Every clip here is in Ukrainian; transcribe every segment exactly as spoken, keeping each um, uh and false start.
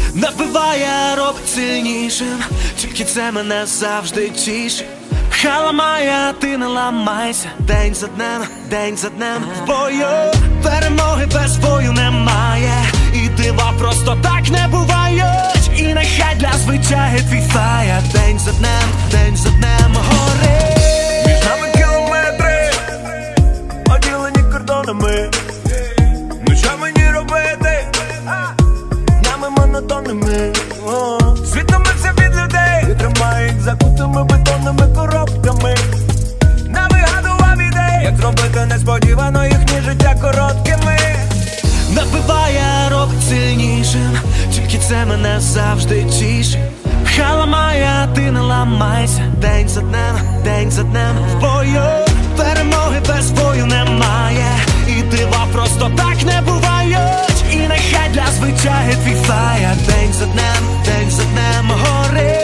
Набиває, робить сильнішим, тільки це мене завжди тішить. Хай ламає, ти не ламайся. День за днем, день за днем в бою. Перемоги без бою немає, і дива просто так не бувають. І нехай для звитяги твій фая. День за днем, день за днем горить. Між нами кілометри, поділені кордонами. Ну що мені робити? Днями монотонними. Світомився від людей, і тримають закутими бетонними коробками. Навигадував ідей, як зробити несподівано їхнє життя короткими. Набиває, робить сильнішим, тільки це мене завжди тішить. Хай ламає, ти не ламайся. День за днем, день за днем в бою. Перемоги без бою немає, і дива просто так не бувають. І нехай для звитяги твій фая. День за днем, день за днем горить.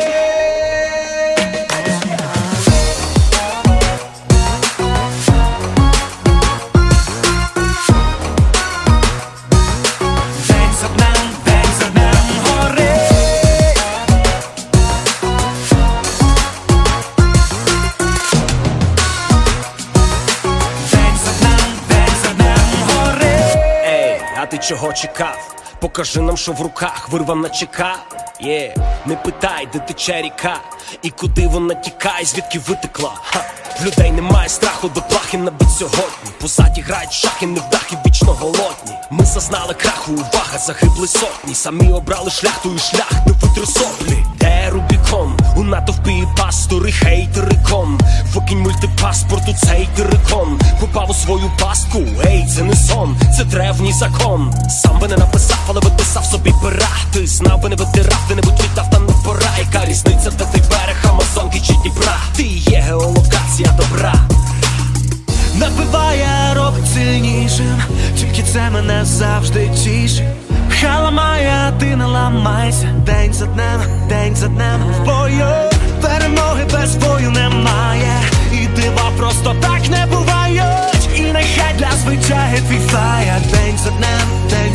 А ти чого чекав? Покажи нам, що в руках, вирвам на ЧК. Є, yeah. Не питай, де тече ріка, і куди вона тікає, звідки витекла. Ха. В людей немає страху до плахи навіть сьогодні. Позаді грають шахи, невдахи вічно голодні. Ми зазнали краху, увага, загибли сотні. Самі обрали шлях, той шлях, де витри соплі. Де Рубікон? У натовпі пастори, хейтери кон. Викинь мультипаспорт у цей терикон. Попав у свою пастку, ей, це не сон, це древній закон. Сам би не написав, але виписав собі пера. Ти знав би, не витирав, де-небудь літав, та не пора. Яка різниця, де ти берег, Амазонки чи Дніпра? Ти є геолокація добра. Набиває, робить сильнішим, тільки це мене завжди тішить. Хай ламає, ти не ламайся. День за днем, день за днем в бою. Перемоги без бою немає, і дива просто так не бувають. І нехай для звитяги твій фая. День за днем, день